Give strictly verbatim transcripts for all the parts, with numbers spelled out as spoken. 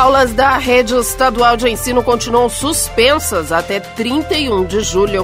Aulas da rede estadual de ensino continuam suspensas até trinta e um de julho.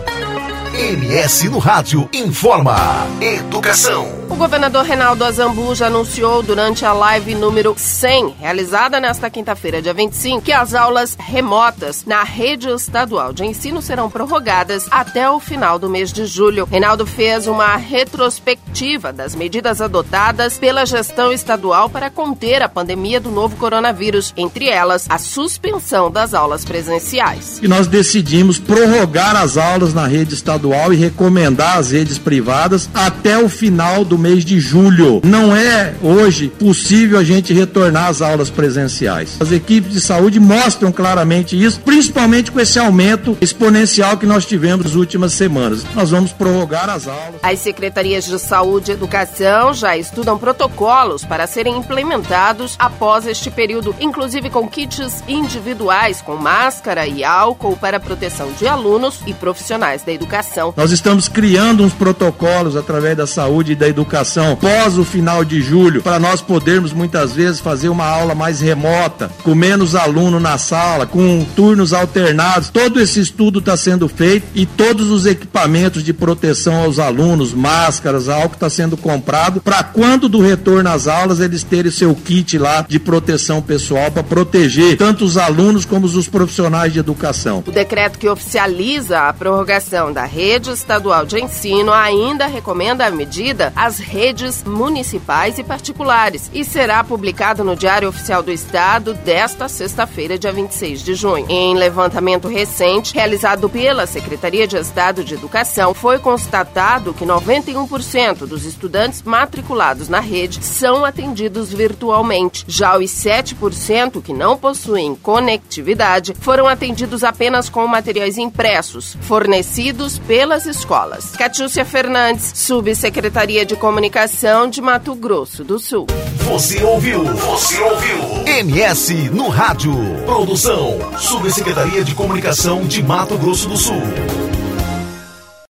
M S no Rádio informa. Educação. O governador Reinaldo Azambuja anunciou durante a live número cem, realizada nesta quinta-feira, dia vinte e cinco, que as aulas remotas na rede estadual de ensino serão prorrogadas até o final do mês de julho. Reinaldo fez uma retrospectiva das medidas adotadas pela gestão estadual para conter a pandemia do novo coronavírus, entre elas a suspensão das aulas presenciais. E nós decidimos prorrogar as aulas na rede estadual e recomendar as redes privadas até o final do mês de julho. Não é hoje possível a gente retornar às aulas presenciais. As equipes de saúde mostram claramente isso, principalmente com esse aumento exponencial que nós tivemos nas últimas semanas. Nós vamos prorrogar as aulas. As secretarias de saúde e educação já estudam protocolos para serem implementados após este período, inclusive com kits individuais com máscara e álcool para proteção de alunos e profissionais da educação. Nós estamos criando uns protocolos através da saúde e da educação pós o final de julho, para nós podermos muitas vezes fazer uma aula mais remota, com menos aluno na sala, com turnos alternados. Todo esse estudo está sendo feito e todos os equipamentos de proteção aos alunos, máscaras, álcool está sendo comprado para quando do retorno às aulas eles terem o seu kit lá de proteção pessoal para proteger tanto os alunos como os profissionais de educação. O decreto que oficializa a prorrogação da rede Rede Estadual de Ensino ainda recomenda a medida às redes municipais e particulares e será publicado no Diário Oficial do Estado desta sexta-feira, dia vinte e seis de junho. Em levantamento recente, realizado pela Secretaria de Estado de Educação, foi constatado que noventa e um por cento dos estudantes matriculados na rede são atendidos virtualmente. Já os sete por cento que não possuem conectividade foram atendidos apenas com materiais impressos, fornecidos pelas escolas. Catiúcia Fernandes, Subsecretaria de Comunicação de Mato Grosso do Sul. Você ouviu? Você ouviu? M S no Rádio. Produção, Subsecretaria de Comunicação de Mato Grosso do Sul.